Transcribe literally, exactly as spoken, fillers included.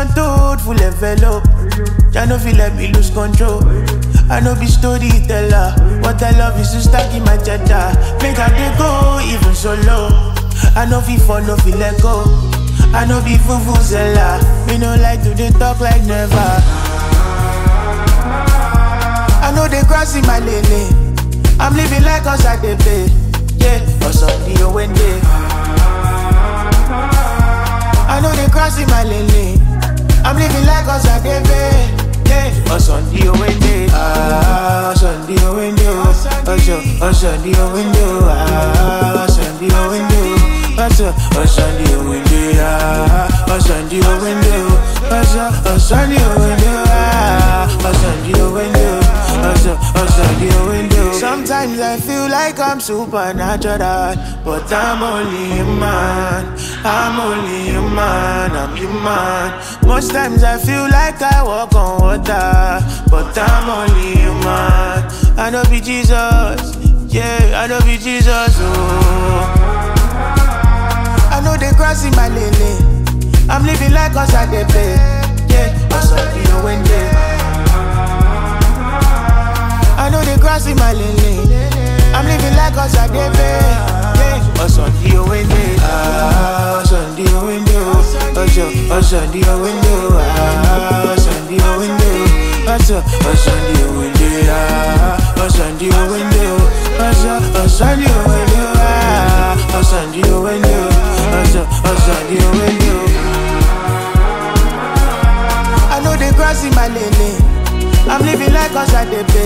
John Toad, full envelope. Ya no feel let me lose control. I know be storyteller. What I love is to stack in my cheddar. Make I dey go even solo. I know fi fall, no fi let go. I know be vuvuzela. Me no like to dey talk like never. I know they cross in my lane. I'm living like us I dey pay. Yeah, or Sunday or Wednesday. I know they cross in my lane. I'm living like us I dey pay. Yeah, or Sunday or Wednesday. Ah, Sunday or Wednesday. Or Sunday or Wednesday. Ah, Sunday or Wednesday. Or Sunday or Wednesday. Ah, or Sunday or Wednesday. Or Sunday or Wednesday. Ah, or Sunday or Wednesday. Sometimes I feel like I'm supernatural, but I'm only human. I'm only human, I'm human. Most times I feel like I walk on water, but I'm only human. I know be Jesus, yeah, I know be Jesus, oh. I know they cross in my lane. I'm living like us I dey pay, yeah, or Sunday or Wednesday. I know they cross in my lane. I'm living like us I dey pay. Yeah, or Sunday or Wednesday. Ah, Sunday or Wednesday. Or Sunday or Wednesday. Ah, Sunday or Wednesday. Or Sunday or Wednesday. Ah, or Sunday or Wednesday. Or Sunday or Wednesday. Ah, or Sunday or Wednesday. Or Sunday or Wednesday. I know they cross in my lane. I'm living like us I dey pay.